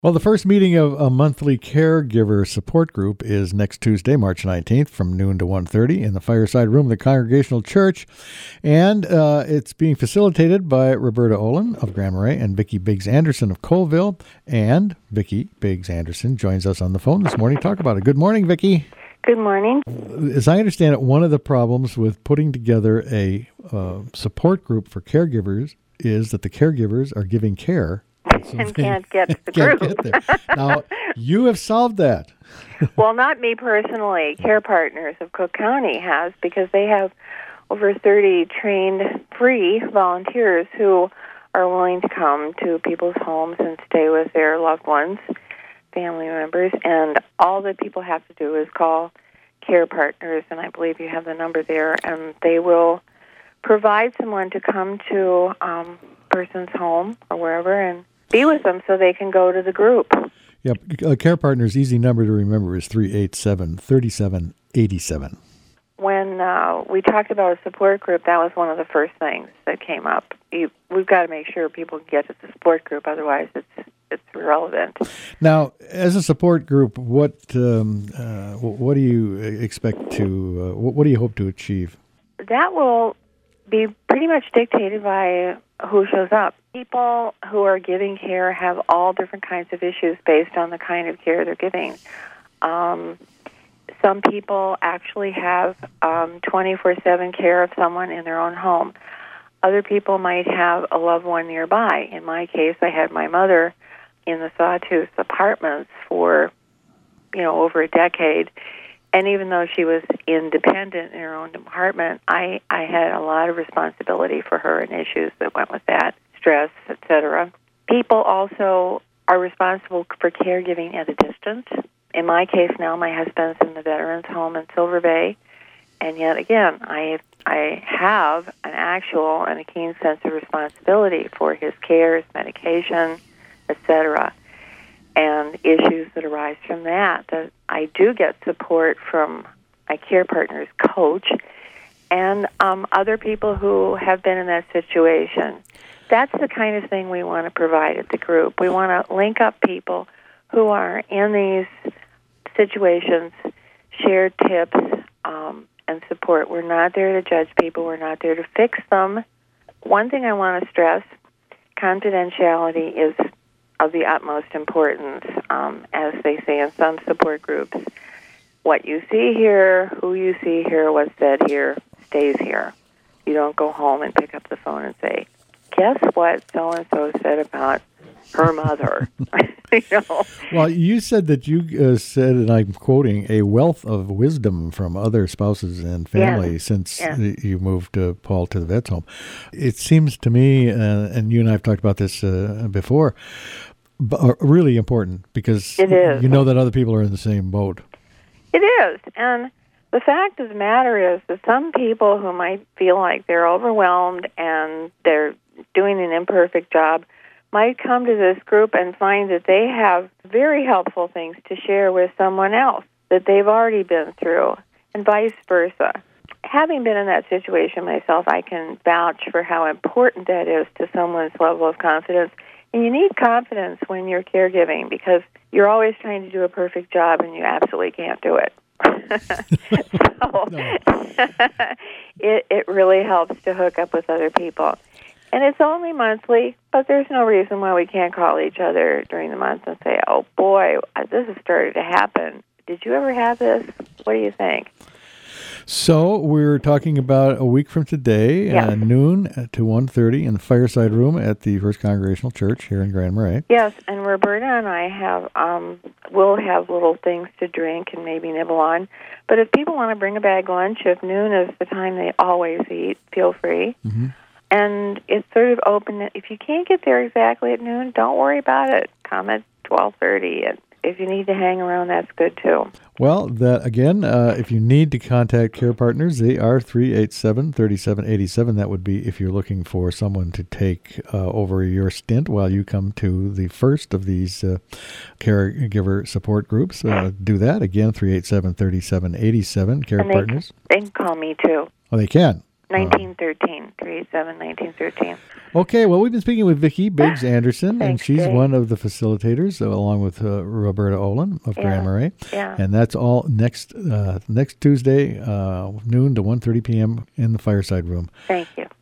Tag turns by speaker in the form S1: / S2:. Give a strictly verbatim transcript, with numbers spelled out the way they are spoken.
S1: Well, the first meeting of a monthly caregiver support group is next Tuesday, March nineteenth, from noon to one thirty in the Fireside Room of the Congregational Church. And uh, it's being facilitated by Roberta Olin of Grand Marais and Vicki Biggs Anderson of Colville. And Vicki Biggs Anderson joins us on the phone this morning to talk about it. Good morning, Vicki.
S2: Good morning.
S1: As I understand it, one of the problems with putting together a uh, support group for caregivers is that the caregivers are giving care
S2: So and can't get to the
S1: can't
S2: group.
S1: Get there. Now, you have solved that.
S2: Well, not me personally. Care Partners of Cook County has, because they have over thirty trained free volunteers who are willing to come to people's homes and stay with their loved ones, family members, and all that people have to do is call Care Partners, and I believe you have the number there, and they will provide someone to come to um, a person's home or wherever and be with them so they can go to the group.
S1: Yep. Uh, Care Partners' easy number to remember is three eight seven, three seven eight seven.
S2: When uh, we talked about a support group, that was one of the first things that came up. You, we've got to make sure people get to the support group, otherwise it's it's irrelevant.
S1: Now, as a support group, what um, uh, what do you expect to, uh, what do you hope to achieve?
S2: That will be pretty much dictated by who shows up. People who are giving care have all different kinds of issues based on the kind of care they're giving. Um, some people actually have um, twenty-four seven care of someone in their own home. Other people might have a loved one nearby. In my case, I had my mother in the Sawtooth Apartments for, you know, over a decade. And even though she was independent in her own apartment, I, I had a lot of responsibility for her and issues that went with that, stress, et cetera. People also are responsible for caregiving at a distance. In my case now, my husband's in the Veterans Home in Silver Bay, and yet again, I I have an actual and a keen sense of responsibility for his care, his medication, et cetera, and issues that arise from that. That I do get support from my Care Partners coach and um, other people who have been in that situation. That's the kind of thing we want to provide at the group. We want to link up people who are in these situations, share tips, um, and support. We're not there to judge people. We're not there to fix them. One thing I want to stress, confidentiality is of the utmost importance, um, as they say in some support groups. What you see here, who you see here, what's said here, stays here. You don't go home and pick up the phone and say, guess what so-and-so said about her mother. You know?
S1: Well, you said that you uh, said, and I'm quoting, a wealth of wisdom from other spouses and family
S2: yes.
S1: since
S2: yes.
S1: you moved uh, Paul to the vet's home. It seems to me, uh, and you and I have talked about this uh, before, b- are really important because
S2: it is.
S1: You know that other people are in the same boat.
S2: It is. And the fact of the matter is that some people who might feel like they're overwhelmed and they're doing an imperfect job might come to this group and find that they have very helpful things to share with someone else that they've already been through, and vice versa. Having been in that situation myself, I can vouch for how important that is to someone's level of confidence. And you need confidence when you're caregiving because you're always trying to do a perfect job and you absolutely can't do it. so it, it really helps to hook up with other people. And it's only monthly, but there's no reason why we can't call each other during the month and say, oh, boy, this has started to happen. Did you ever have this? What do you think?
S1: So we're talking about a week from today,
S2: yes.
S1: uh, noon to one thirty in the Fireside Room at the First Congregational Church here in Grand Marais.
S2: Yes, and Roberta and I have, um, we'll have little things to drink and maybe nibble on. But if people want to bring a bag lunch, if noon is the time they always eat, feel free.
S1: Mm-hmm.
S2: And it's sort of open. If you can't get there exactly at noon, don't worry about it. Come at twelve thirty. And if you need to hang around, that's good, too.
S1: Well, that again, uh, if you need to contact Care Partners, they are three eight seven, three seven eight seven. That would be if you're looking for someone to take uh, over your stint while you come to the first of these uh, caregiver support groups. Uh, do that. Again, three eight seven, three seven eight seven, Care
S2: and they
S1: Partners.
S2: Can, they can call me, too.
S1: Oh, they can?
S2: nineteen thirteen, three eight seven, nineteen thirteen.
S1: Okay, well, we've been speaking with Vicki Biggs Anderson,
S2: Thanks,
S1: and she's
S2: Dave.
S1: one of the facilitators, uh, along with uh, Roberta Olin of
S2: Yeah.
S1: Grand Marais.
S2: Yeah.
S1: And that's all next uh, next Tuesday, uh, noon to one thirty p.m. in the Fireside Room.
S2: Thank you.